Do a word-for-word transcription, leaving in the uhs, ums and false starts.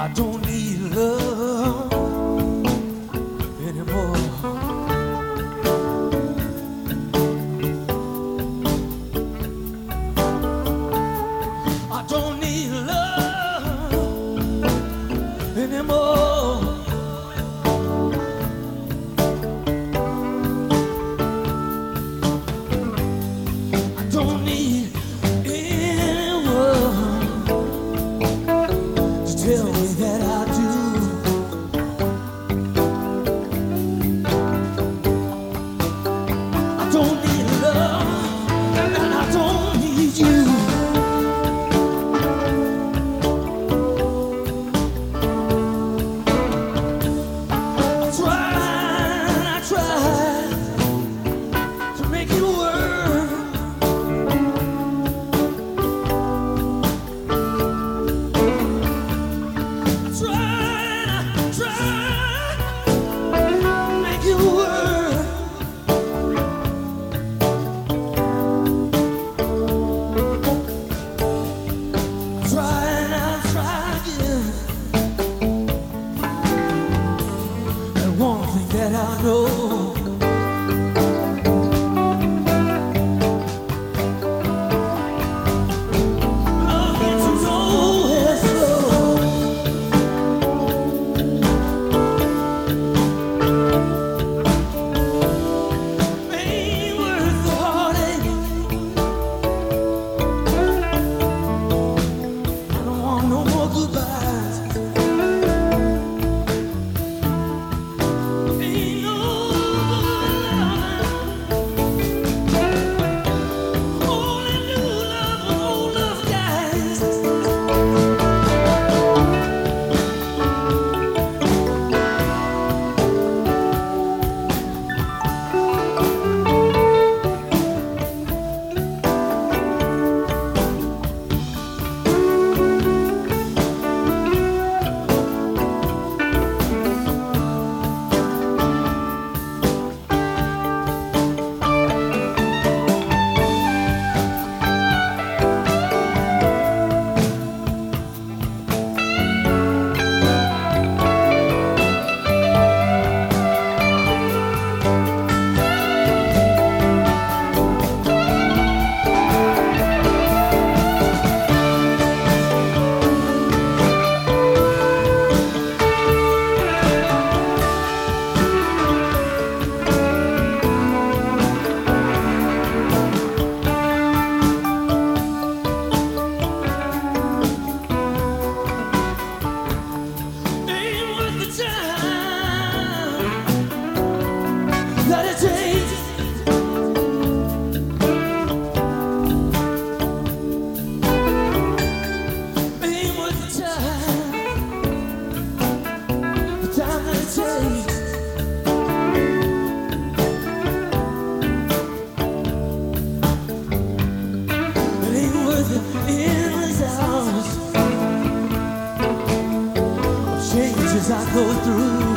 I don't need love anymore. I don't need love anymore. I don't need anyone to tell me that I do. I don't need love, and I don't need you. I tried, I tried to make it work. I tried, I tried to make it work. Try and I'll try again. And one thing that I know, love gets nowhere slow. Ain't worth the heartache. I don't want no more goodbyes. Ain't no good loving. Only new love when old love dies. Ain't worth the time that it takes. Ain't worth the time, the time that it takes. It ain't worth the endless hours of changes I go through.